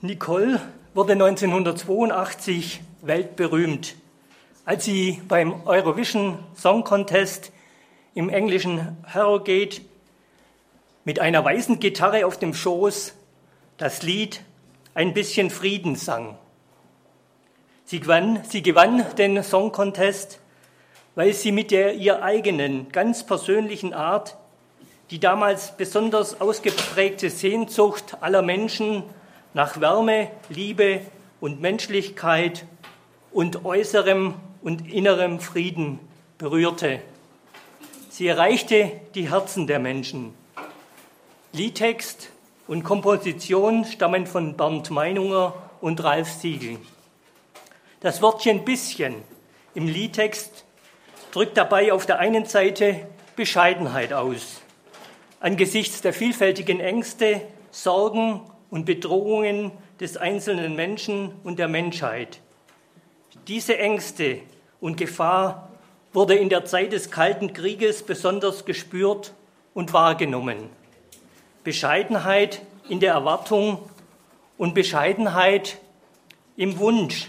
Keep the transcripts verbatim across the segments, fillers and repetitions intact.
Nicole wurde neunzehnhundertzweiundachtzig weltberühmt, als sie beim Eurovision Song Contest im englischen Harrogate mit einer weißen Gitarre auf dem Schoß das Lied Ein bisschen Frieden sang. Sie gewann, sie gewann den Song Contest, weil sie mit der ihr eigenen, ganz persönlichen Art die damals besonders ausgeprägte Sehnsucht aller Menschen nach Wärme, Liebe und Menschlichkeit und äußerem und innerem Frieden berührte. Sie erreichte die Herzen der Menschen. Liedtext und Komposition stammen von Bernd Meinunger und Ralf Siegel. Das Wörtchen bisschen im Liedtext drückt dabei auf der einen Seite Bescheidenheit aus, angesichts der vielfältigen Ängste, Sorgen und Bedrohungen des einzelnen Menschen und der Menschheit. Diese Ängste und Gefahr wurde in der Zeit des Kalten Krieges besonders gespürt und wahrgenommen. Bescheidenheit in der Erwartung und Bescheidenheit im Wunsch.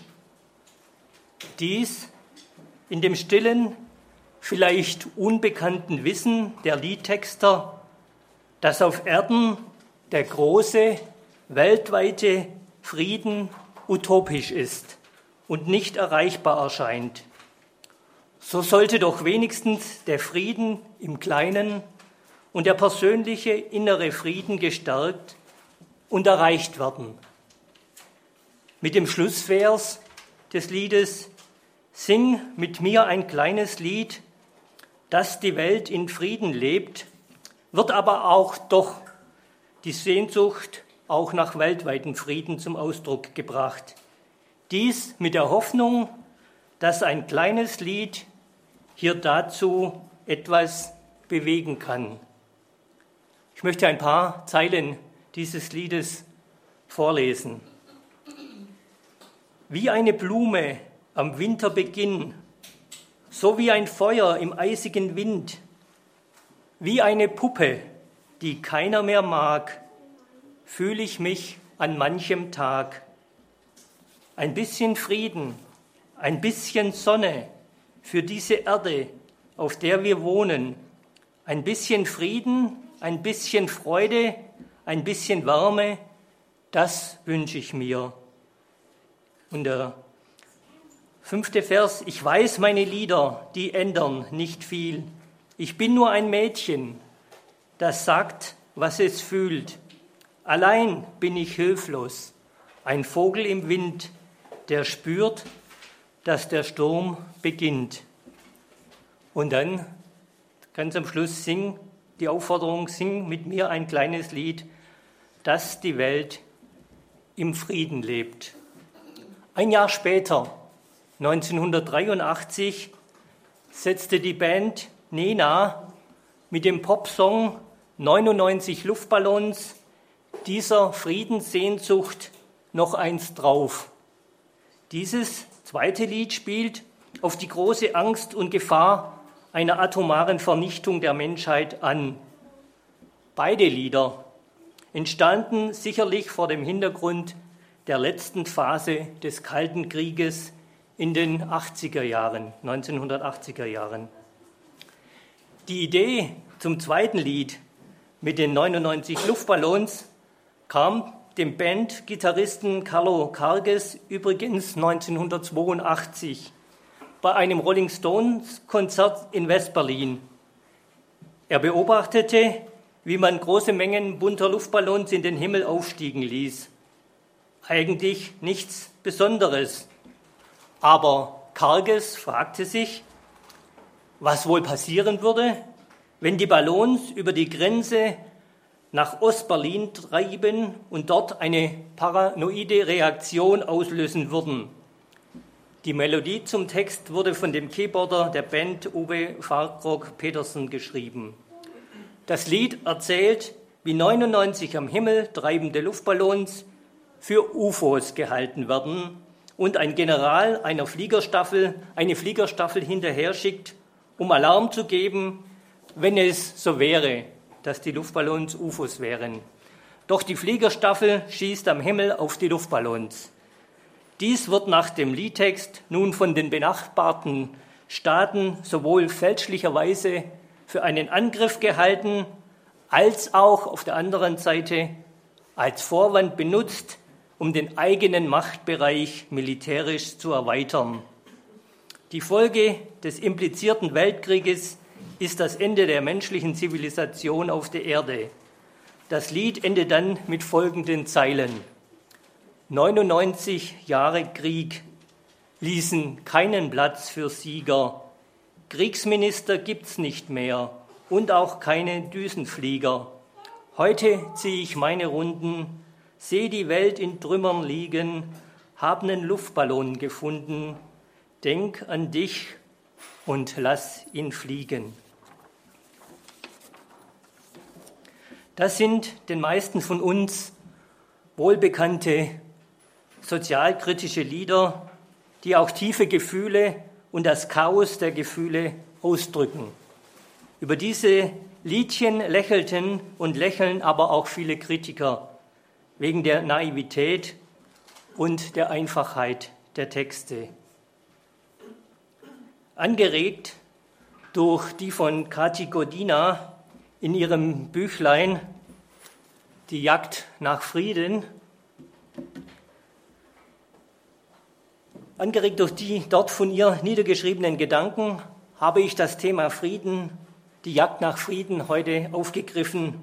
Dies in dem stillen, vielleicht unbekannten Wissen der Liedtexter, dass auf Erden der große, weltweite Frieden utopisch ist und nicht erreichbar erscheint. So sollte doch wenigstens der Frieden im Kleinen und der persönliche innere Frieden gestärkt und erreicht werden. Mit dem Schlussvers des Liedes Sing mit mir ein kleines Lied, dass die Welt in Frieden lebt, wird aber auch doch die Sehnsucht auch nach weltweiten Frieden zum Ausdruck gebracht. Dies mit der Hoffnung, dass ein kleines Lied hier dazu etwas bewegen kann. Ich möchte ein paar Zeilen dieses Liedes vorlesen. Wie eine Blume am Winterbeginn, so wie ein Feuer im eisigen Wind, wie eine Puppe, die keiner mehr mag, fühle ich mich an manchem Tag. Ein bisschen Frieden, ein bisschen Sonne für diese Erde, auf der wir wohnen. Ein bisschen Frieden, ein bisschen Freude, ein bisschen Wärme, das wünsche ich mir. Und der fünfte Vers, ich weiß, meine Lieder, die ändern nicht viel. Ich bin nur ein Mädchen, das sagt, was es fühlt. Allein bin ich hilflos, ein Vogel im Wind, der spürt, dass der Sturm beginnt. Und dann, ganz am Schluss, sing die Aufforderung, sing mit mir ein kleines Lied, dass die Welt im Frieden lebt. Ein Jahr später, neunzehnhundertdreiundachtzig, setzte die Band Nena mit dem Popsong neunundneunzig Luftballons dieser Friedenssehnsucht noch eins drauf. Dieses zweite Lied spielt auf die große Angst und Gefahr einer atomaren Vernichtung der Menschheit an. Beide Lieder entstanden sicherlich vor dem Hintergrund der letzten Phase des Kalten Krieges in den achtziger Jahren, neunzehnhundertachtziger Jahren. Die Idee zum zweiten Lied mit den neunundneunzig Luftballons kam dem Bandgitarristen Carlo Karges übrigens neunzehnhundertzweiundachtzig bei einem Rolling Stones Konzert in West-Berlin. Er beobachtete, wie man große Mengen bunter Luftballons in den Himmel aufstiegen ließ. Eigentlich nichts Besonderes. Aber Karges fragte sich, was wohl passieren würde, wenn die Ballons über die Grenze nach Ost-Berlin treiben und dort eine paranoide Reaktion auslösen würden. Die Melodie zum Text wurde von dem Keyboarder der Band Uwe Farkrog-Petersen geschrieben. Das Lied erzählt, wie neunundneunzig am Himmel treibende Luftballons für U F Os gehalten werden und ein General einer Fliegerstaffel eine Fliegerstaffel hinterher schickt, um Alarm zu geben, wenn es so wäre, dass die Luftballons U F Os wären. Doch die Fliegerstaffel schießt am Himmel auf die Luftballons. Dies wird nach dem Liedtext nun von den benachbarten Staaten sowohl fälschlicherweise für einen Angriff gehalten, als auch auf der anderen Seite als Vorwand benutzt, um den eigenen Machtbereich militärisch zu erweitern. Die Folge des implizierten Weltkrieges ist das Ende der menschlichen Zivilisation auf der Erde. Das Lied endet dann mit folgenden Zeilen. neunundneunzig Jahre Krieg ließen keinen Platz für Sieger. Kriegsminister gibt's nicht mehr und auch keine Düsenflieger. Heute ziehe ich meine Runden, sehe die Welt in Trümmern liegen, hab nen Luftballon gefunden, denk an dich und lass ihn fliegen. Das sind den meisten von uns wohlbekannte sozialkritische Lieder, die auch tiefe Gefühle und das Chaos der Gefühle ausdrücken. Über diese Liedchen lächelten und lächeln aber auch viele Kritiker wegen der Naivität und der Einfachheit der Texte. Angeregt durch die von Kati Godina in ihrem Büchlein Die Jagd nach Frieden, angeregt durch die dort von ihr niedergeschriebenen Gedanken, habe ich das Thema Frieden, die Jagd nach Frieden heute aufgegriffen.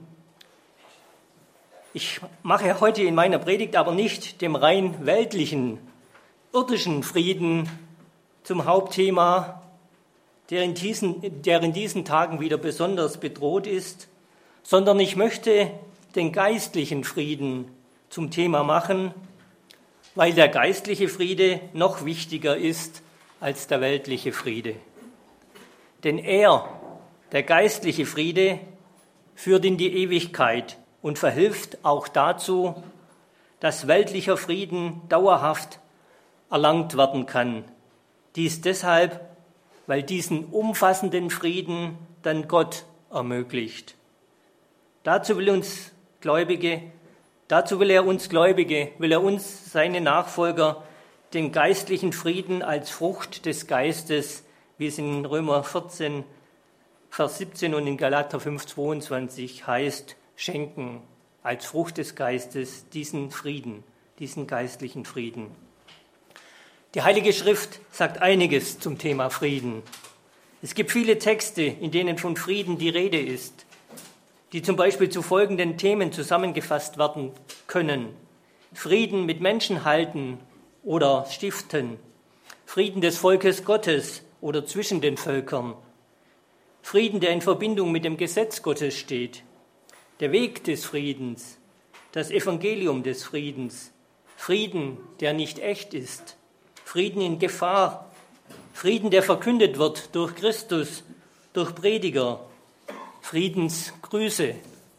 Ich mache heute in meiner Predigt aber nicht dem rein weltlichen, irdischen Frieden zum Hauptthema, der in diesen, der in diesen Tagen wieder besonders bedroht ist, sondern ich möchte den geistlichen Frieden zum Thema machen, weil der geistliche Friede noch wichtiger ist als der weltliche Friede. Denn er, der geistliche Friede, führt in die Ewigkeit und verhilft auch dazu, dass weltlicher Frieden dauerhaft erlangt werden kann. Dies deshalb, weil diesen umfassenden Frieden dann Gott ermöglicht. Dazu will uns Gläubige, dazu will er uns Gläubige, will er uns, seine Nachfolger, den geistlichen Frieden als Frucht des Geistes, wie es in Römer vierzehn, Vers siebzehn und in Galater fünf, zweiundzwanzig heißt, schenken, als Frucht des Geistes diesen Frieden, diesen geistlichen Frieden. Die Heilige Schrift sagt einiges zum Thema Frieden. Es gibt viele Texte, in denen von Frieden die Rede ist, die zum Beispiel zu folgenden Themen zusammengefasst werden können. Frieden mit Menschen halten oder stiften, Frieden des Volkes Gottes oder zwischen den Völkern, Frieden, der in Verbindung mit dem Gesetz Gottes steht, der Weg des Friedens, das Evangelium des Friedens, Frieden, der nicht echt ist, Frieden in Gefahr, Frieden, der verkündet wird durch Christus, durch Prediger, Friedensgrüße.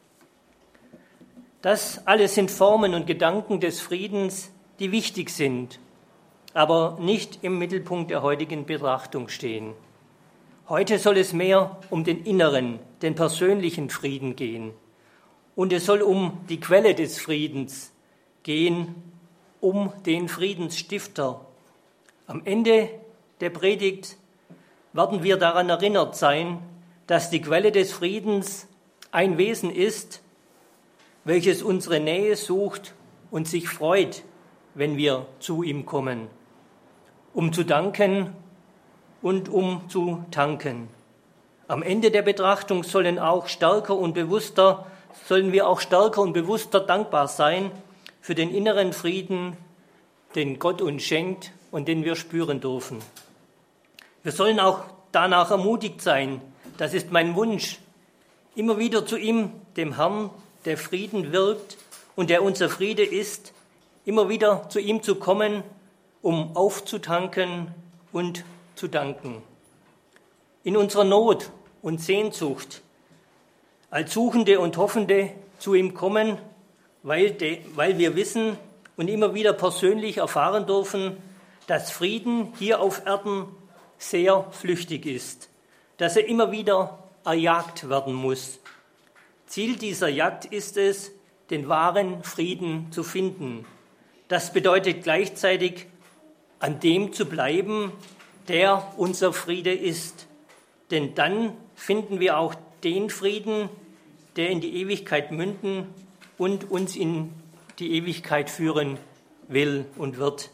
Das alles sind Formen und Gedanken des Friedens, die wichtig sind, aber nicht im Mittelpunkt der heutigen Betrachtung stehen. Heute soll es mehr um den inneren, den persönlichen Frieden gehen. Und es soll um die Quelle des Friedens gehen, um den Friedensstifter. Am Ende der Predigt werden wir daran erinnert sein, dass die Quelle des Friedens ein Wesen ist, welches unsere Nähe sucht und sich freut, wenn wir zu ihm kommen, um zu danken und um zu tanken. Am Ende der Betrachtung sollen auch stärker und bewusster, sollen wir auch stärker und bewusster dankbar sein für den inneren Frieden, den Gott uns schenkt und den wir spüren dürfen. Wir sollen auch danach ermutigt sein, das ist mein Wunsch, immer wieder zu ihm, dem Herrn, der Frieden wirkt und der unser Friede ist, immer wieder zu ihm zu kommen, um aufzutanken und zu danken. In unserer Not und Sehnsucht, als Suchende und Hoffende zu ihm kommen, weil, de, weil wir wissen und immer wieder persönlich erfahren dürfen, dass Frieden hier auf Erden sehr flüchtig ist, dass er immer wieder erjagt werden muss. Ziel dieser Jagd ist es, den wahren Frieden zu finden. Das bedeutet gleichzeitig, an dem zu bleiben, der unser Friede ist. Denn dann finden wir auch den Frieden, der in die Ewigkeit münden und uns in die Ewigkeit führen will und wird.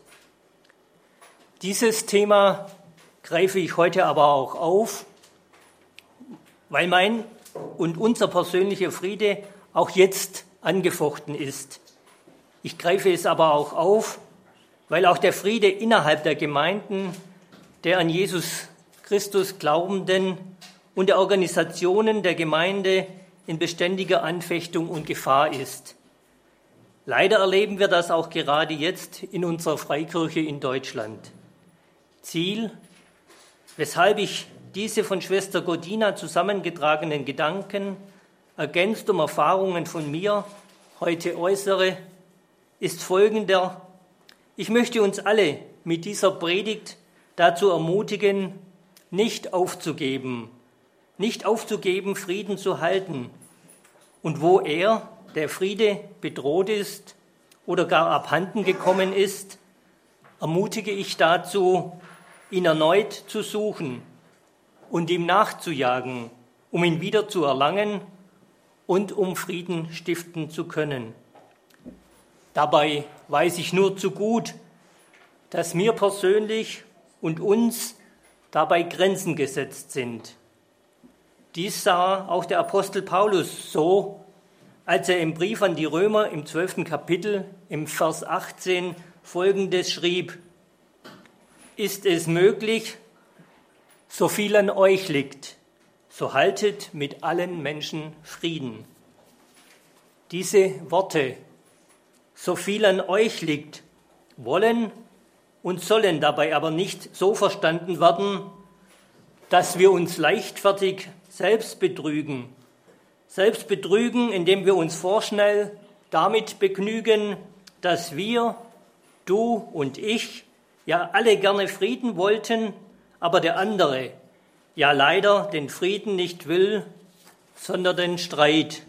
Dieses Thema greife ich heute aber auch auf, weil mein und unser persönlicher Friede auch jetzt angefochten ist. Ich greife es aber auch auf, weil auch der Friede innerhalb der Gemeinden, der an Jesus Christus Glaubenden und der Organisationen der Gemeinde in beständiger Anfechtung und Gefahr ist. Leider erleben wir das auch gerade jetzt in unserer Freikirche in Deutschland. Ziel, weshalb ich diese von Schwester Godina zusammengetragenen Gedanken, ergänzt um Erfahrungen von mir, heute äußere, ist folgender. Ich möchte uns alle mit dieser Predigt dazu ermutigen, nicht aufzugeben, nicht aufzugeben, Frieden zu halten. Und wo er, der Friede, bedroht ist oder gar abhanden gekommen ist, ermutige ich dazu, ihn erneut zu suchen und ihm nachzujagen, um ihn wieder zu erlangen und um Frieden stiften zu können. Dabei weiß ich nur zu gut, dass mir persönlich und uns dabei Grenzen gesetzt sind. Dies sah auch der Apostel Paulus so, als er im Brief an die Römer im zwölften Kapitel im Vers achtzehn Folgendes schrieb: Ist es möglich, so viel an euch liegt, so haltet mit allen Menschen Frieden. Diese Worte, so viel an euch liegt, wollen und sollen dabei aber nicht so verstanden werden, dass wir uns leichtfertig selbst betrügen. Selbst betrügen, indem wir uns vorschnell damit begnügen, dass wir, du und ich, ja alle gerne Frieden wollten, aber der andere ja leider den Frieden nicht will, sondern den Streit.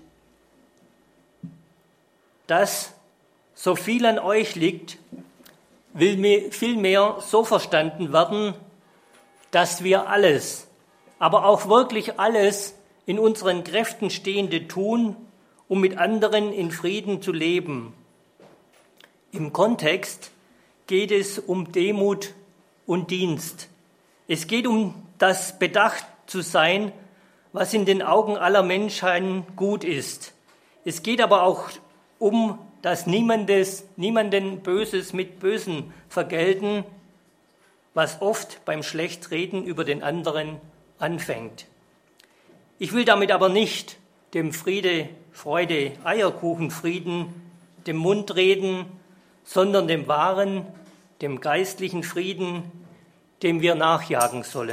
Das, so viel an euch liegt, will vielmehr so verstanden werden, dass wir alles, aber auch wirklich alles in unseren Kräften Stehende tun, um mit anderen in Frieden zu leben. Im Kontext geht es um Demut und Dienst. Es geht um das bedacht zu sein, was in den Augen aller Menschen gut ist. Es geht aber auch um das Niemandes, niemanden Böses mit Bösen vergelten, was oft beim Schlechtreden über den anderen anfängt. Ich will damit aber nicht dem Friede, Freude, Eierkuchenfrieden dem Mund reden, sondern dem wahren, dem geistlichen Frieden, dem wir nachjagen sollen.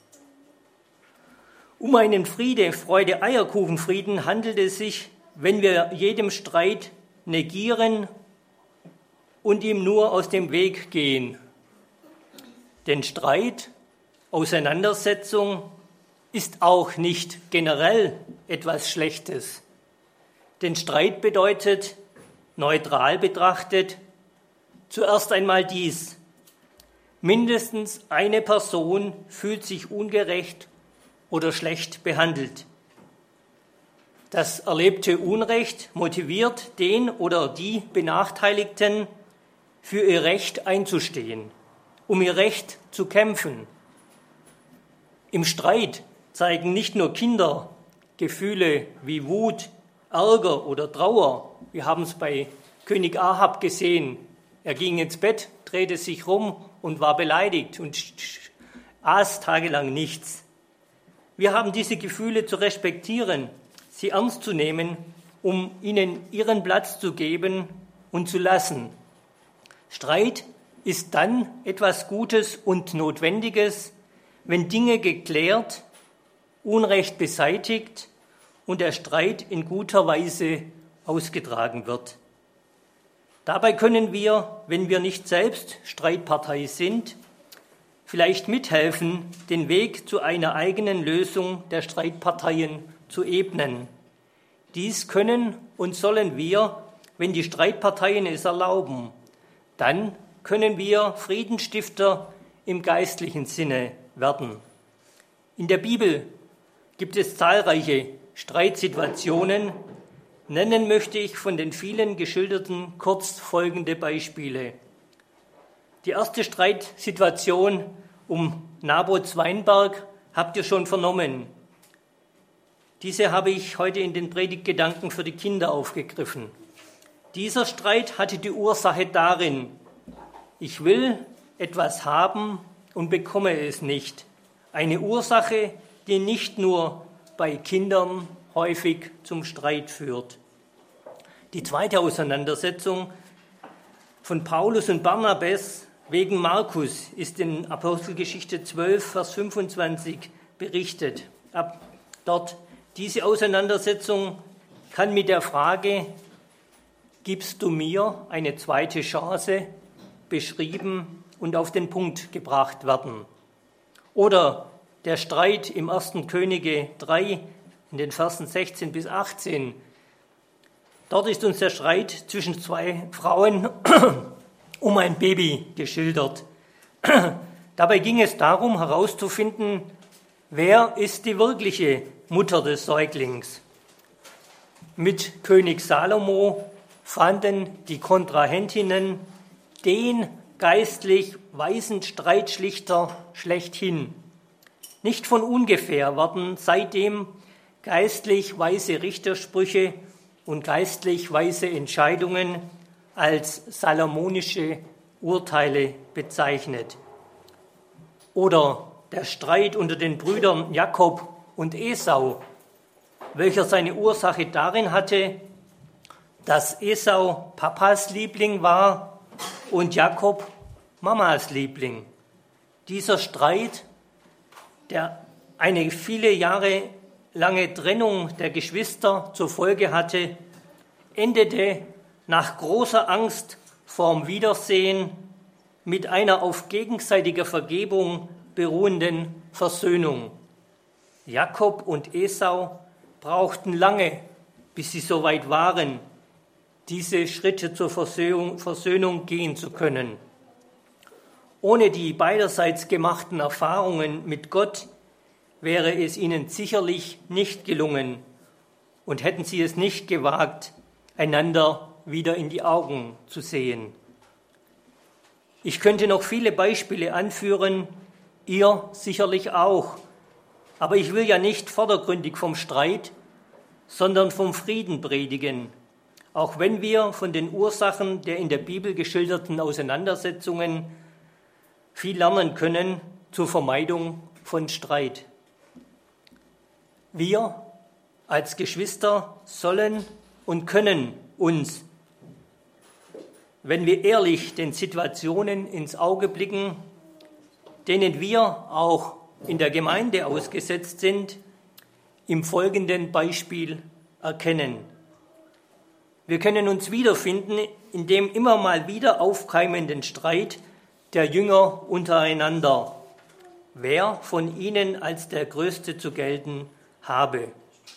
Um einen Friede, Freude, Eierkuchenfrieden handelt es sich, wenn wir jedem Streit negieren und ihm nur aus dem Weg gehen. Denn Streit, Auseinandersetzung ist auch nicht generell etwas Schlechtes. Denn Streit bedeutet, neutral betrachtet, zuerst einmal dies: Mindestens eine Person fühlt sich ungerecht oder schlecht behandelt. Das erlebte Unrecht motiviert den oder die Benachteiligten, für ihr Recht einzustehen, um ihr Recht zu kämpfen. Im Streit zeigen nicht nur Kinder Gefühle wie Wut, Ärger oder Trauer. Wir haben es bei König Ahab gesehen. Er ging ins Bett, drehte sich rum und war beleidigt und aß tagelang nichts. Wir haben diese Gefühle zu respektieren, sie ernst zu nehmen, um ihnen ihren Platz zu geben und zu lassen. Streit ist dann etwas Gutes und Notwendiges, wenn Dinge geklärt, Unrecht beseitigt und der Streit in guter Weise ausgetragen wird. Dabei können wir, wenn wir nicht selbst Streitpartei sind, vielleicht mithelfen, den Weg zu einer eigenen Lösung der Streitparteien zu ebnen, Dies können und sollen wir, wenn die Streitparteien es erlauben. Dann können wir Friedensstifter im geistlichen Sinne werden. In der Bibel gibt es zahlreiche Streitsituationen. Nennen möchte ich von den vielen geschilderten kurz folgende Beispiele. Die erste Streitsituation um Naboths Weinberg habt ihr schon vernommen. Diese habe ich heute in den Predigtgedanken für die Kinder aufgegriffen. Dieser Streit hatte die Ursache darin: Ich will etwas haben und bekomme es nicht. Eine Ursache, die nicht nur bei Kindern häufig zum Streit führt. Die zweite Auseinandersetzung von Paulus und Barnabas wegen Markus ist in Apostelgeschichte zwölf, Vers fünfundzwanzig berichtet. Ab dort diese Auseinandersetzung kann mit der Frage, gibst du mir eine zweite Chance, beschrieben und auf den Punkt gebracht werden. Oder der Streit im ersten Könige drei, in den Versen sechzehn bis achtzehn. Dort ist uns der Streit zwischen zwei Frauen um ein Baby geschildert. Dabei ging es darum, herauszufinden, wer ist die wirkliche Mutter des Säuglings. Mit König Salomo fanden die Kontrahentinnen den geistlich weisen Streitschlichter schlechthin. Nicht von ungefähr werden seitdem geistlich weise Richtersprüche und geistlich weise Entscheidungen als salomonische Urteile bezeichnet. Oder der Streit unter den Brüdern Jakob und Esau, welcher seine Ursache darin hatte, dass Esau Papas Liebling war und Jakob Mamas Liebling. Dieser Streit, der eine viele Jahre lange Trennung der Geschwister zur Folge hatte, endete nach großer Angst vorm Wiedersehen mit einer auf gegenseitiger Vergebung beruhenden Versöhnung. Jakob und Esau brauchten lange, bis sie so weit waren, diese Schritte zur Versöhnung, Versöhnung gehen zu können. Ohne die beiderseits gemachten Erfahrungen mit Gott wäre es ihnen sicherlich nicht gelungen und hätten sie es nicht gewagt, einander wieder in die Augen zu sehen. Ich könnte noch viele Beispiele anführen, ihr sicherlich auch, aber ich will ja nicht vordergründig vom Streit, sondern vom Frieden predigen, auch wenn wir von den Ursachen der in der Bibel geschilderten Auseinandersetzungen viel lernen können zur Vermeidung von Streit. Wir als Geschwister sollen und können uns, wenn wir ehrlich den Situationen ins Auge blicken, denen wir auch in der Gemeinde ausgesetzt sind, im folgenden Beispiel erkennen. Wir können uns wiederfinden in dem immer mal wieder aufkeimenden Streit der Jünger untereinander, wer von ihnen als der Größte zu gelten habe.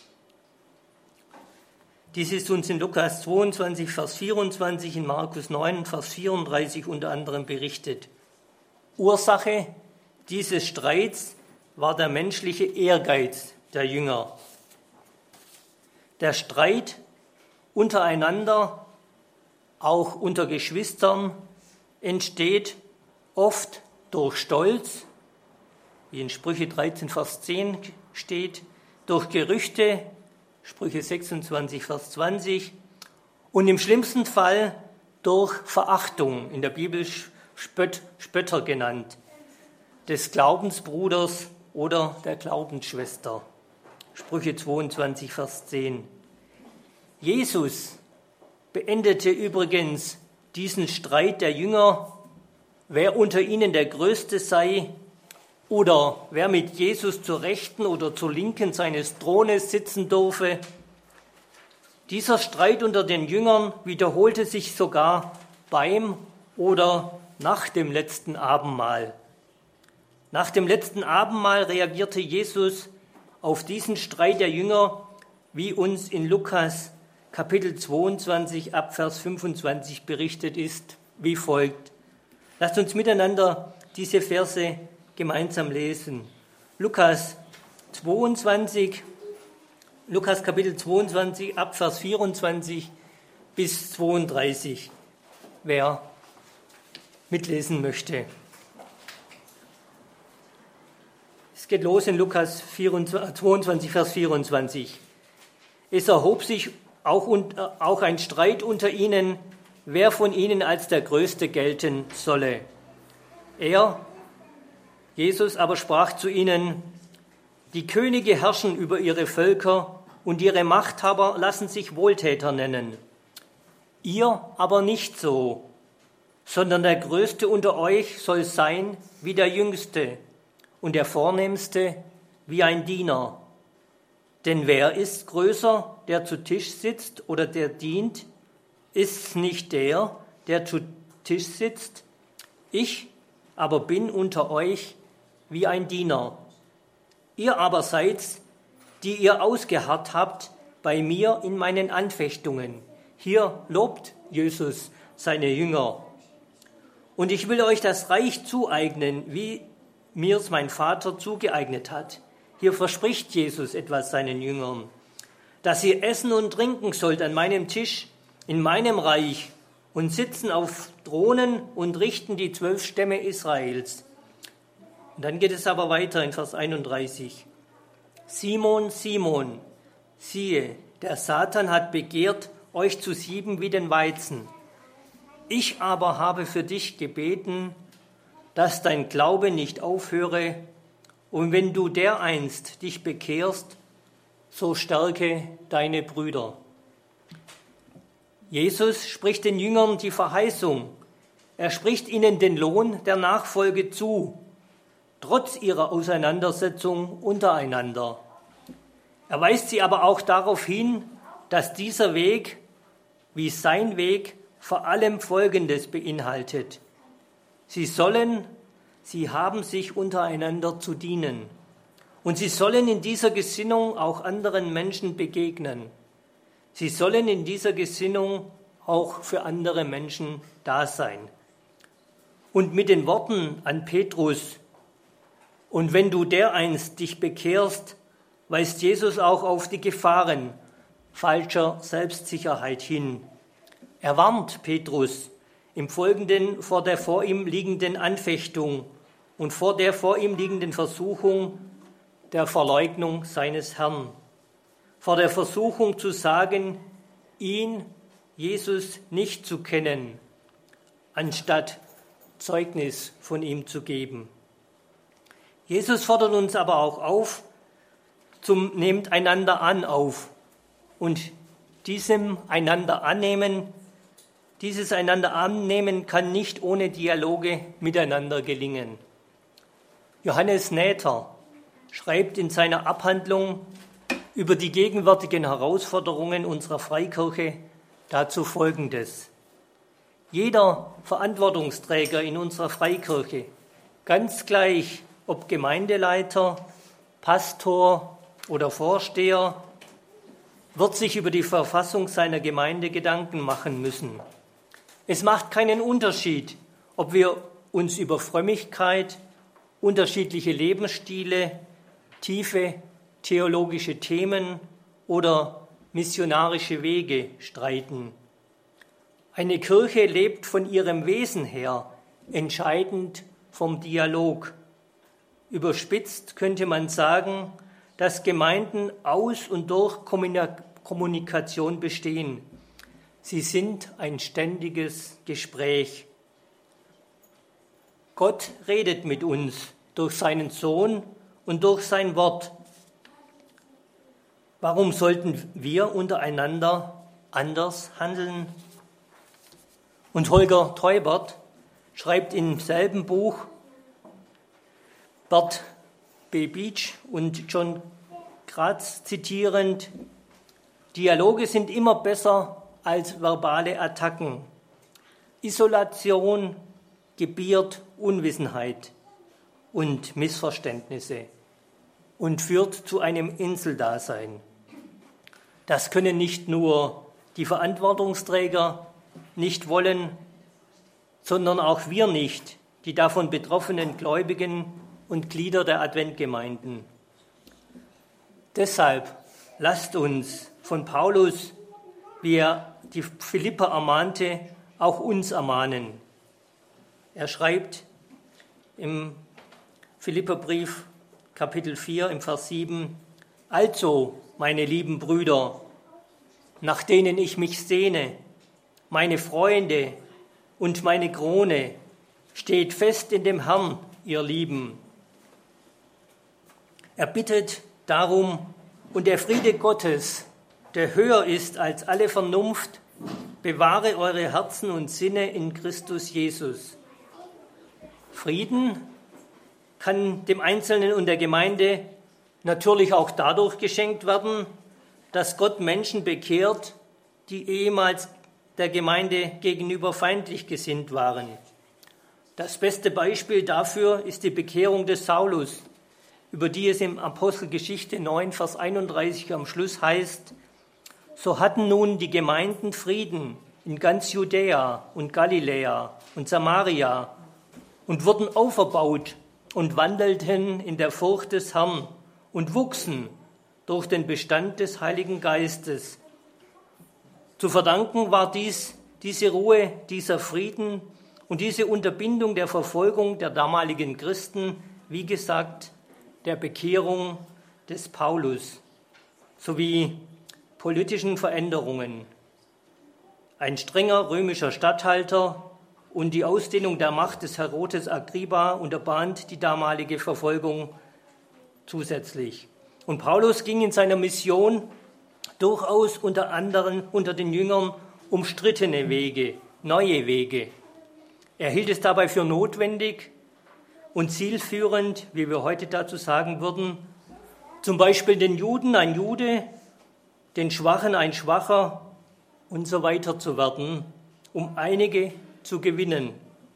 Dies ist uns in Lukas zweiundzwanzig, Vers vierundzwanzig, in Markus neun, Vers vierunddreißig unter anderem berichtet. Ursache dieses Streits war der menschliche Ehrgeiz der Jünger. Der Streit untereinander, auch unter Geschwistern, entsteht oft durch Stolz, wie in Sprüche dreizehn, Vers zehn steht, durch Gerüchte, Sprüche sechsundzwanzig, Vers zwanzig, und im schlimmsten Fall durch Verachtung, in der Bibel Spött, Spötter genannt, des Glaubensbruders oder der Glaubensschwester. Sprüche zweiundzwanzig, Vers zehn. Jesus beendete übrigens diesen Streit der Jünger, wer unter ihnen der Größte sei oder wer mit Jesus zur Rechten oder zur Linken seines Thrones sitzen dürfe. Dieser Streit unter den Jüngern wiederholte sich sogar beim oder nach dem letzten Abendmahl. Nach dem letzten Abendmahl reagierte Jesus auf diesen Streit der Jünger wie uns in Lukas Kapitel zweiundzwanzig ab Vers fünfundzwanzig berichtet ist, wie folgt. Lasst uns miteinander diese Verse gemeinsam lesen. Lukas zweiundzwanzig, Lukas Kapitel zweiundzwanzig ab Vers vierundzwanzig bis zweiunddreißig, wer mitlesen möchte. Es geht los in Lukas zweiundzwanzig, Vers vierundzwanzig. Es erhob sich auch, auch ein Streit unter ihnen, wer von ihnen als der Größte gelten solle. Er, Jesus, aber sprach zu ihnen: Die Könige herrschen über ihre Völker und ihre Machthaber lassen sich Wohltäter nennen. Ihr aber nicht so, sondern der Größte unter euch soll sein wie der Jüngste und der Vornehmste wie ein Diener. Denn wer ist größer, der zu Tisch sitzt oder der dient? Ist's nicht der, der zu Tisch sitzt? Ich aber bin unter euch wie ein Diener. Ihr aber seid's, die ihr ausgeharrt habt bei mir in meinen Anfechtungen. Hier lobt Jesus seine Jünger. Und ich will euch das Reich zueignen, wie mir's mein Vater zugeeignet hat. Hier verspricht Jesus etwas seinen Jüngern, dass ihr essen und trinken sollt an meinem Tisch in meinem Reich und sitzen auf Thronen und richten die zwölf Stämme Israels. Und dann geht es aber weiter in Vers einunddreißig. Simon, Simon, siehe, der Satan hat begehrt, euch zu sieben wie den Weizen. Ich aber habe für dich gebeten, dass dein Glaube nicht aufhöre, und wenn du dereinst dich bekehrst, so stärke deine Brüder. Jesus spricht den Jüngern die Verheißung. Er spricht ihnen den Lohn der Nachfolge zu, trotz ihrer Auseinandersetzung untereinander. Er weist sie aber auch darauf hin, dass dieser Weg, wie sein Weg, vor allem Folgendes beinhaltet. Sie sollen, sie haben sich untereinander zu dienen. Und sie sollen in dieser Gesinnung auch anderen Menschen begegnen. Sie sollen in dieser Gesinnung auch für andere Menschen da sein. Und mit den Worten an Petrus: Und wenn du dereinst dich bekehrst, weist Jesus auch auf die Gefahren falscher Selbstsicherheit hin. Er warnt Petrus im Folgenden vor der vor ihm liegenden Anfechtung und vor der vor ihm liegenden Versuchung der Verleugnung seines Herrn, vor der Versuchung zu sagen, ihn, Jesus, nicht zu kennen, anstatt Zeugnis von ihm zu geben. Jesus fordert uns aber auch auf, zum Nehmt einander an auf. Und diesem einander annehmen, dieses einander annehmen kann nicht ohne Dialoge miteinander gelingen. Johannes Näther schreibt in seiner Abhandlung über die gegenwärtigen Herausforderungen unserer Freikirche dazu Folgendes. Jeder Verantwortungsträger in unserer Freikirche, ganz gleich ob Gemeindeleiter, Pastor oder Vorsteher, wird sich über die Verfassung seiner Gemeinde Gedanken machen müssen. Es macht keinen Unterschied, ob wir uns über Frömmigkeit, unterschiedliche Lebensstile, tiefe theologische Themen oder missionarische Wege streiten. Eine Kirche lebt von ihrem Wesen her entscheidend vom Dialog. Überspitzt könnte man sagen, dass Gemeinden aus und durch Kommunikation bestehen. Sie sind ein ständiges Gespräch. Gott redet mit uns durch seinen Sohn und durch sein Wort. Warum sollten wir untereinander anders handeln? Und Holger Teubert schreibt im selben Buch, Bert B. Beach und John Gratz zitierend: Dialoge sind immer besser als verbale Attacken. Isolation gebiert Unwissenheit und Missverständnisse und führt zu einem Inseldasein. Das können nicht nur die Verantwortungsträger nicht wollen, sondern auch wir nicht, die davon betroffenen Gläubigen und Glieder der Adventgemeinden. Deshalb lasst uns von Paulus, wie er die Philipper ermahnte, auch uns ermahnen. Er schreibt im Philipperbrief Kapitel vier im Vers sieben: Also, meine lieben Brüder, nach denen ich mich sehne, meine Freunde und meine Krone, steht fest in dem Herrn, ihr Lieben. Er bittet darum, und der Friede Gottes, der höher ist als alle Vernunft, bewahre eure Herzen und Sinne in Christus Jesus. Frieden kann dem Einzelnen und der Gemeinde natürlich auch dadurch geschenkt werden, dass Gott Menschen bekehrt, die ehemals der Gemeinde gegenüber feindlich gesinnt waren. Das beste Beispiel dafür ist die Bekehrung des Saulus, über die es im Apostelgeschichte neun, Vers einunddreißig am Schluss heißt: So hatten nun die Gemeinden Frieden in ganz Judäa und Galiläa und Samaria und wurden auferbaut und wandelten in der Furcht des Herrn und wuchsen durch den Bestand des Heiligen Geistes. Zu verdanken war dies, diese Ruhe, dieser Frieden und diese Unterbindung der Verfolgung der damaligen Christen, wie gesagt, der Bekehrung des Paulus sowie politischen Veränderungen. Ein strenger römischer Statthalter und die Ausdehnung der Macht des Herodes Agrippa unterband die damalige Verfolgung zusätzlich. Und Paulus ging in seiner Mission durchaus unter anderem unter den Jüngern umstrittene Wege, neue Wege. Er hielt es dabei für notwendig und zielführend, wie wir heute dazu sagen würden, zum Beispiel den Juden ein Jude, den Schwachen ein Schwacher und so weiter zu werden, um einige zu gewinnen.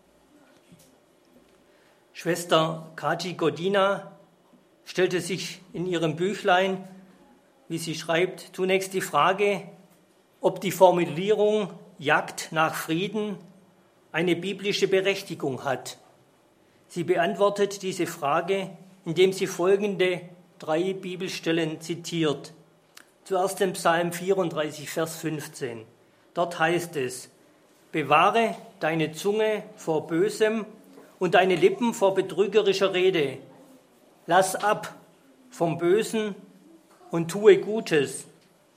Schwester Kati Godina stellte sich in ihrem Büchlein, wie sie schreibt, zunächst die Frage, ob die Formulierung Jagd nach Frieden eine biblische Berechtigung hat. Sie beantwortet diese Frage, indem sie folgende drei Bibelstellen zitiert. Zuerst im Psalm vierunddreißig, Vers fünfzehn. Dort heißt es: Bewahre deine Zunge vor Bösem und deine Lippen vor betrügerischer Rede. Lass ab vom Bösen und tue Gutes.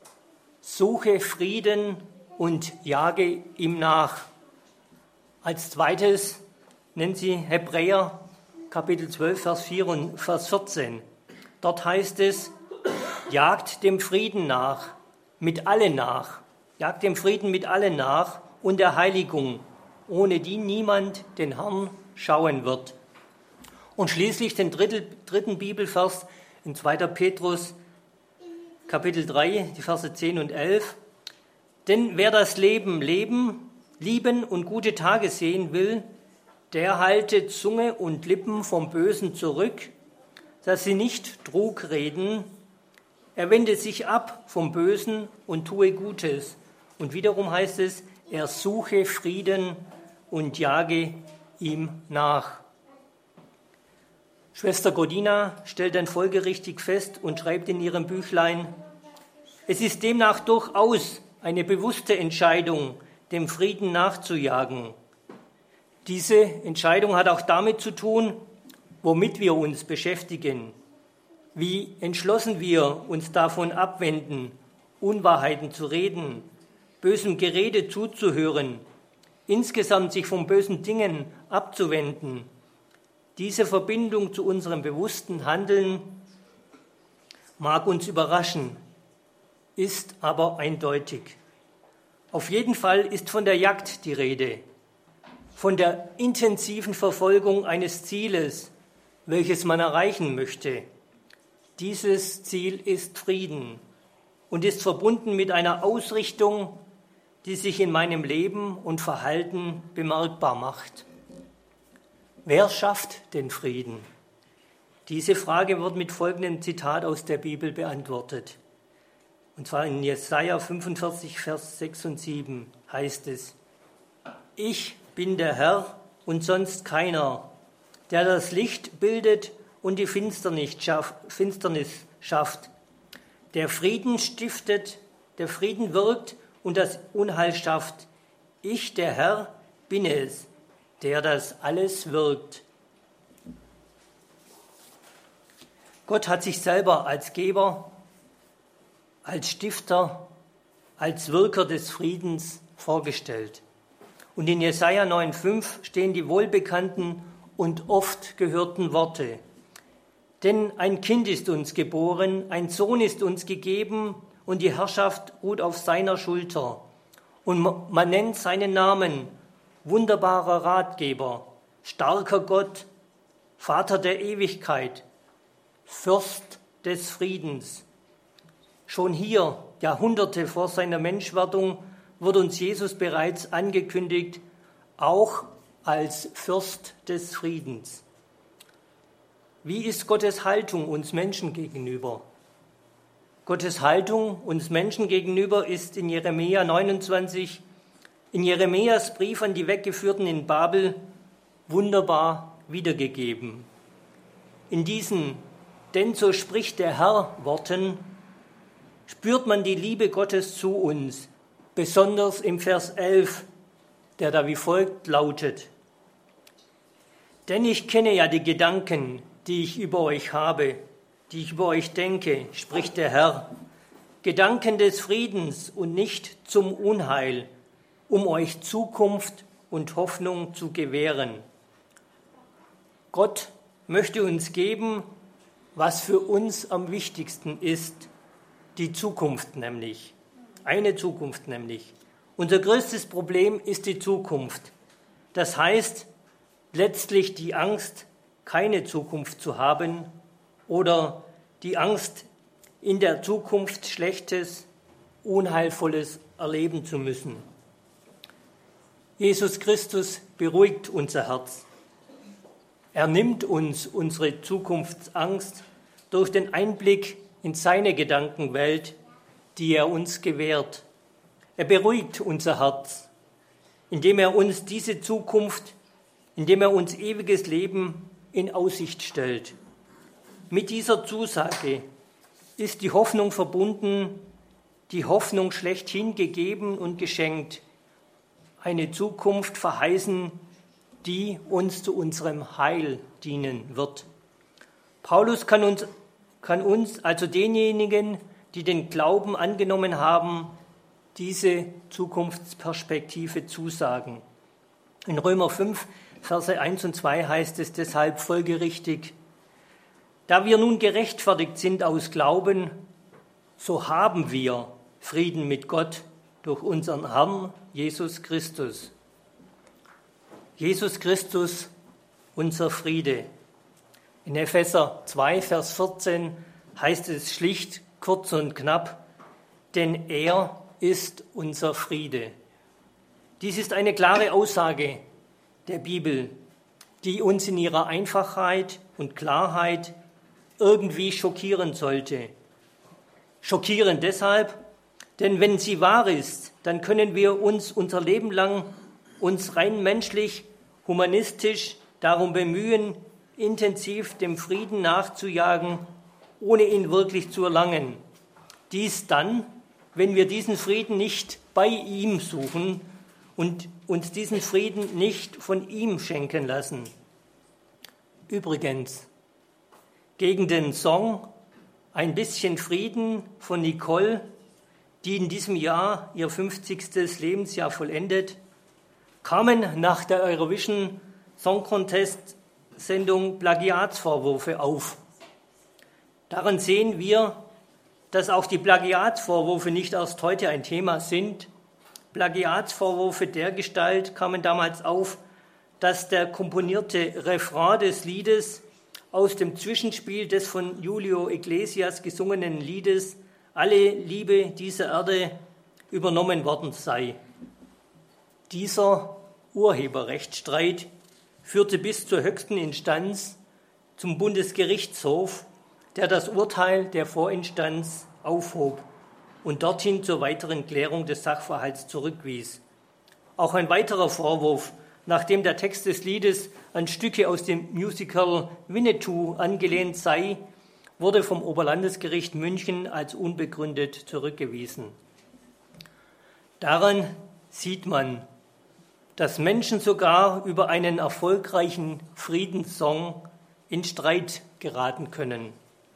Suche Frieden und jage ihm nach. Als zweites nennt sie Hebräer Kapitel zwölf, Vers vier und Vers vierzehn. Dort heißt es: Jagt dem Frieden nach, mit allen nach. Jagt dem Frieden mit allen nach und der Heiligung, ohne die niemand den Herrn schauen wird. Und schließlich den dritten, dritten Bibelvers in zweiter Petrus, Kapitel drei, die Verse zehn und elf. Denn wer das Leben leben, lieben und gute Tage sehen will, der halte Zunge und Lippen vom Bösen zurück, dass sie nicht Trug reden. Er wende sich ab vom Bösen und tue Gutes. Und wiederum heißt es, er suche Frieden und jage ihm nach. Schwester Godina stellt dann folgerichtig fest und schreibt in ihrem Büchlein: Es ist demnach durchaus eine bewusste Entscheidung, dem Frieden nachzujagen. Diese Entscheidung hat auch damit zu tun, womit wir uns beschäftigen, wie entschlossen wir uns davon abwenden, Unwahrheiten zu reden, bösem Gerede zuzuhören, insgesamt sich von bösen Dingen abzuwenden. Diese Verbindung zu unserem bewussten Handeln mag uns überraschen, ist aber eindeutig. Auf jeden Fall ist von der Jagd die Rede, von der intensiven Verfolgung eines Zieles, welches man erreichen möchte. Dieses Ziel ist Frieden und ist verbunden mit einer Ausrichtung, die sich in meinem Leben und Verhalten bemerkbar macht. Wer schafft den Frieden? Diese Frage wird mit folgendem Zitat aus der Bibel beantwortet. Und zwar in Jesaja fünfundvierzig, Vers sechs und sieben heißt es: Ich bin der Herr und sonst keiner, der das Licht bildet und die Finsternis schafft, der Frieden stiftet, der Frieden wirkt und das Unheil schafft. Ich, der Herr, bin es, der das alles wirkt. Gott hat sich selber als Geber, als Stifter, als Wirker des Friedens vorgestellt. Und in Jesaja neun fünf stehen die wohlbekannten und oft gehörten Worte: Denn ein Kind ist uns geboren, ein Sohn ist uns gegeben, und die Herrschaft ruht auf seiner Schulter. Und man nennt seinen Namen wunderbarer Ratgeber, starker Gott, Vater der Ewigkeit, Fürst des Friedens. Schon hier, Jahrhunderte vor seiner Menschwerdung, wird uns Jesus bereits angekündigt, auch als Fürst des Friedens. Wie ist Gottes Haltung uns Menschen gegenüber? Gottes Haltung uns Menschen gegenüber ist in Jeremia neunundzwanzig, in Jeremias Brief an die Weggeführten in Babel, wunderbar wiedergegeben. In diesen "Denn so spricht der Herr" Worten spürt man die Liebe Gottes zu uns, besonders im Vers elf, der da wie folgt lautet: Denn ich kenne ja die Gedanken, die ich über euch habe, die ich über euch denke, spricht der Herr, Gedanken des Friedens und nicht zum Unheil, um euch Zukunft und Hoffnung zu gewähren. Gott möchte uns geben, was für uns am wichtigsten ist, die Zukunft nämlich, eine Zukunft nämlich. Unser größtes Problem ist die Zukunft. Das heißt letztlich die Angst, keine Zukunft zu haben oder die Angst, in der Zukunft Schlechtes, Unheilvolles erleben zu müssen. Jesus Christus beruhigt unser Herz. Er nimmt uns unsere Zukunftsangst durch den Einblick in seine Gedankenwelt, die er uns gewährt. Er beruhigt unser Herz, indem er uns diese Zukunft, indem er uns ewiges Leben in Aussicht stellt. Mit dieser Zusage ist die Hoffnung verbunden, die Hoffnung schlechthin gegeben und geschenkt, eine Zukunft verheißen, die uns zu unserem Heil dienen wird. Paulus kann uns, kann uns, also denjenigen, die den Glauben angenommen haben, diese Zukunftsperspektive zusagen. In Römer fünf, Verse eins und zwei heißt es deshalb folgerichtig: Da wir nun gerechtfertigt sind aus Glauben, so haben wir Frieden mit Gott durch unseren Herrn Jesus Christus. Jesus Christus, unser Friede. In Epheser zwei, Vers vierzehn heißt es schlicht, kurz und knapp: Denn er ist unser Friede. Dies ist eine klare Aussage der Bibel, die uns in ihrer Einfachheit und Klarheit irgendwie schockieren sollte. Schockierend deshalb, denn wenn sie wahr ist, dann können wir uns unser Leben lang uns rein menschlich, humanistisch darum bemühen, intensiv dem Frieden nachzujagen, ohne ihn wirklich zu erlangen. Dies dann, wenn wir diesen Frieden nicht bei ihm suchen und uns diesen Frieden nicht von ihm schenken lassen. Übrigens, gegen den Song Ein bisschen Frieden von Nicole, die in diesem Jahr ihr fünfzigstes Lebensjahr vollendet, kamen nach der Eurovision Song Contest Sendung Plagiatsvorwürfe auf. Daran sehen wir, dass auch die Plagiatsvorwürfe nicht erst heute ein Thema sind. Plagiatsvorwürfe dergestalt kamen damals auf, dass der komponierte Refrain des Liedes aus dem Zwischenspiel des von Julio Iglesias gesungenen Liedes Alle Liebe dieser Erde übernommen worden sei. Dieser Urheberrechtsstreit führte bis zur höchsten Instanz, zum Bundesgerichtshof, der das Urteil der Vorinstanz aufhob. und dorthin zur weiteren Klärung des Sachverhalts zurückwies. Auch ein weiterer Vorwurf, nachdem der Text des Liedes an Stücke aus dem Musical Winnetou angelehnt sei, wurde vom Oberlandesgericht München als unbegründet zurückgewiesen. Daran sieht man, dass Menschen sogar über einen erfolgreichen Friedenssong in Streit geraten können.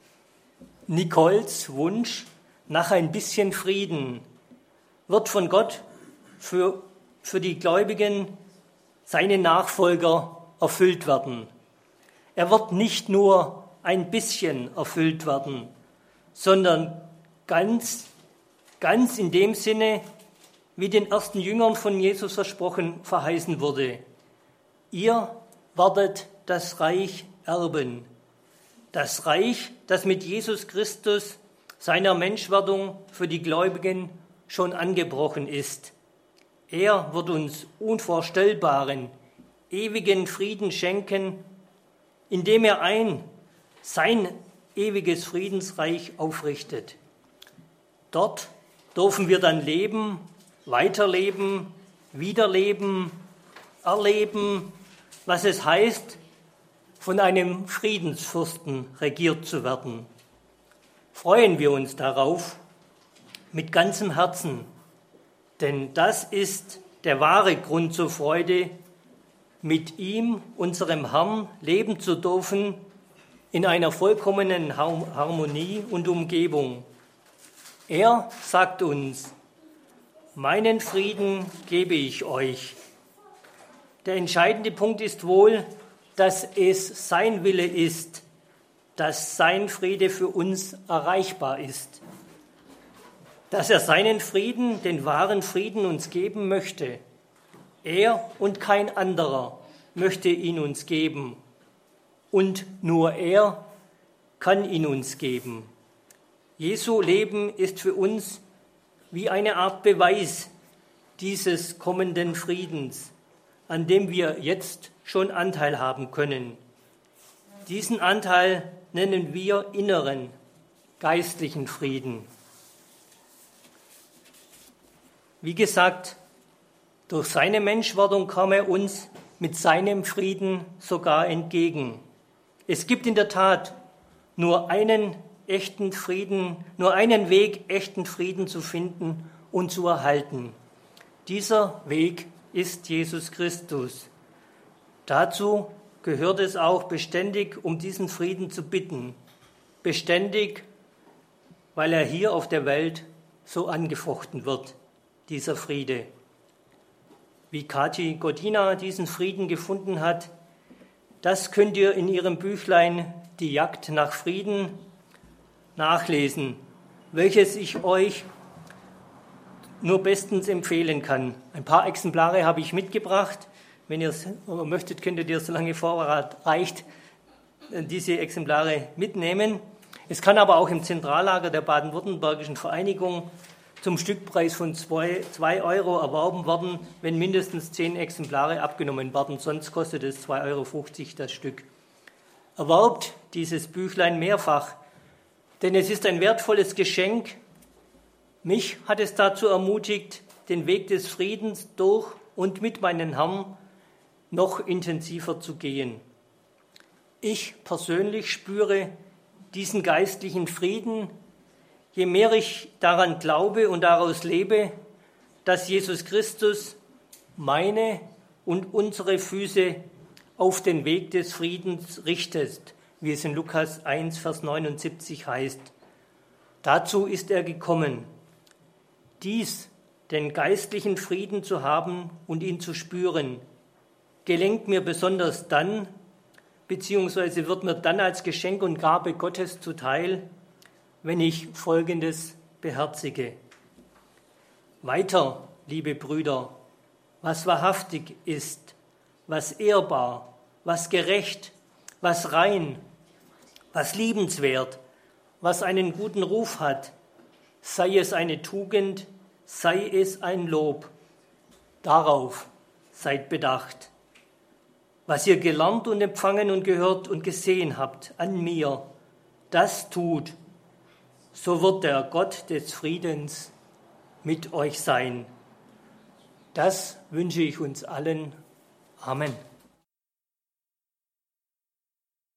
Nicoles Wunsch nach ein bisschen Frieden wird von Gott für, für die Gläubigen, seine Nachfolger, erfüllt werden. Er wird nicht nur ein bisschen erfüllt werden, sondern ganz, ganz in dem Sinne, wie den ersten Jüngern von Jesus versprochen, verheißen wurde. Ihr werdet das Reich erben. Das Reich, das mit Jesus Christus, seiner Menschwerdung für die Gläubigen schon angebrochen ist. Er wird uns unvorstellbaren, ewigen Frieden schenken, indem er ein, sein ewiges Friedensreich aufrichtet. Dort dürfen wir dann leben, weiterleben, wiederleben, erleben, was es heißt, von einem Friedensfürsten regiert zu werden. Freuen wir uns darauf mit ganzem Herzen, denn das ist der wahre Grund zur Freude, mit ihm, unserem Herrn, leben zu dürfen in einer vollkommenen Harmonie und Umgebung. Er sagt uns, meinen Frieden gebe ich euch. Der entscheidende Punkt ist wohl, dass es sein Wille ist, dass sein Friede für uns erreichbar ist. Dass er seinen Frieden, den wahren Frieden uns geben möchte. Er und kein anderer möchte ihn uns geben. Und nur er kann ihn uns geben. Jesu Leben ist für uns wie eine Art Beweis dieses kommenden Friedens, an dem wir jetzt schon Anteil haben können. Diesen Anteil nennen wir inneren, geistlichen Frieden. Wie gesagt, durch seine Menschwerdung kam er uns mit seinem Frieden sogar entgegen. Es gibt in der Tat nur einen echten Frieden, nur einen Weg, echten Frieden zu finden und zu erhalten. Dieser Weg ist Jesus Christus. Dazu gehört es auch, beständig um diesen Frieden zu bitten. Beständig, weil er hier auf der Welt so angefochten wird, dieser Friede. Wie Kati Godina diesen Frieden gefunden hat, das könnt ihr in ihrem Büchlein Die Jagd nach Frieden nachlesen, welches ich euch nur bestens empfehlen kann. Ein paar Exemplare habe ich mitgebracht. Wenn ihr es möchtet, könntet ihr, solange Vorrat reicht, diese Exemplare mitnehmen. Es kann aber auch im Zentrallager der Baden-Württembergischen Vereinigung zum Stückpreis von zwei Euro erworben werden, wenn mindestens zehn Exemplare abgenommen werden. Sonst kostet es zwei Euro fünfzig das Stück. Erwerbt dieses Büchlein mehrfach, denn es ist ein wertvolles Geschenk. Mich hat es dazu ermutigt, den Weg des Friedens durch und mit meinen Herrn noch intensiver zu gehen. Ich persönlich spüre diesen geistlichen Frieden, je mehr ich daran glaube und daraus lebe, dass Jesus Christus meine und unsere Füße auf den Weg des Friedens richtet, wie es in Lukas eins, Vers neunundsiebzig heißt. Dazu ist er gekommen, dies, den geistlichen Frieden zu haben und ihn zu spüren, gelingt mir besonders dann, beziehungsweise wird mir dann als Geschenk und Gabe Gottes zuteil, wenn ich Folgendes beherzige. Weiter, liebe Brüder, was wahrhaftig ist, was ehrbar, was gerecht, was rein, was liebenswert, was einen guten Ruf hat, sei es eine Tugend, sei es ein Lob. Darauf seid bedacht. Was ihr gelernt und empfangen und gehört und gesehen habt an mir, das tut so wird der Gott des Friedens mit euch sein. Das wünsche ich uns allen. Amen.